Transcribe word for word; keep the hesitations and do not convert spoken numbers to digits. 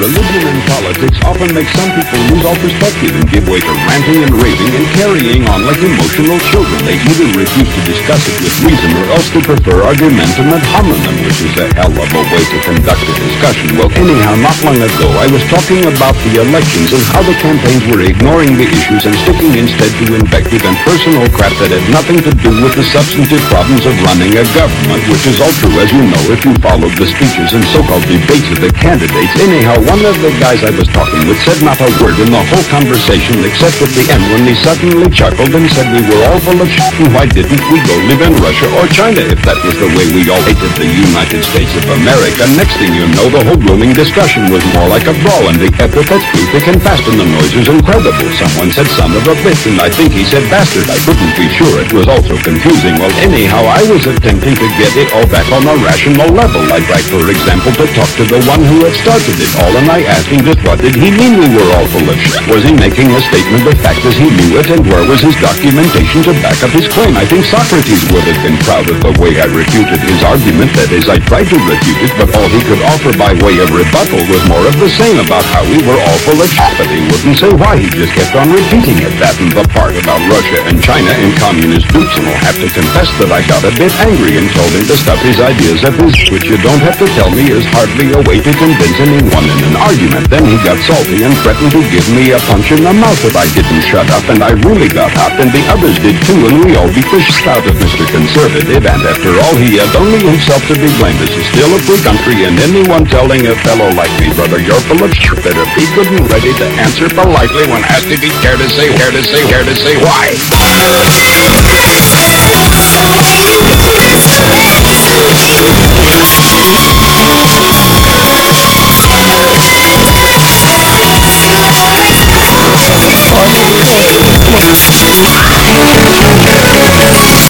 religion and politics often make some people lose all perspective and give way to ranting and raving and carrying on like emotional children. They either refuse to discuss it with reason or else they prefer argumentum ad hominem, which is a hell of a way to conduct a discussion. Well, anyhow, not long ago, I was talking about the elections and how the campaigns were ignoring the issues and sticking instead to invective and personal crap that had nothing to do with the substantive problems of running a government, which is all true, as you know, if you followed the speeches and so-called debates of the candidates. Anyhow, one of the guys I was talking with said not a word in the whole conversation except at the end when he suddenly chuckled and said we were all full of shit and why didn't we go live in Russia or China if that was the way we all hated the United States of America. Next thing you know, the whole blooming discussion was more like a brawl and the epithets flew thick and fast and the noise was incredible. Someone said son of a bitch and I think he said bastard. I couldn't be sure. It was also confusing. Well, anyhow, I was attempting to get it all back on a rational level. I tried, for example, to talk to the one who had started it all, and I asked him just what did he mean we were all full of shit? Was he making a statement of fact as he knew it, and where was his documentation to back up his claim? I think Socrates would have been proud of the way I refuted his argument. That is, I tried to refute it, but all he could offer by way of rebuttal was more of the same about how we were all full of shit, but he wouldn't say why. He just kept on repeating it, that and the part about Russia and China and communist groups, and I'll have to confess that I got a bit angry and told him to stop his ideas of his, which you don't have to tell me is hardly a way to convince anyone in an argument. Then he got salty and threatened to give me a punch in the mouth if I didn't shut up, and I really got hot, and the others did too, and we all beat the shit out of Mister Conservative, and after all, he had only himself to be blamed. This is still a free country, and anyone telling a fellow like me, brother, you're full of shit, better be good and ready to answer politely when asked if he cared to say, care to say, care to say why.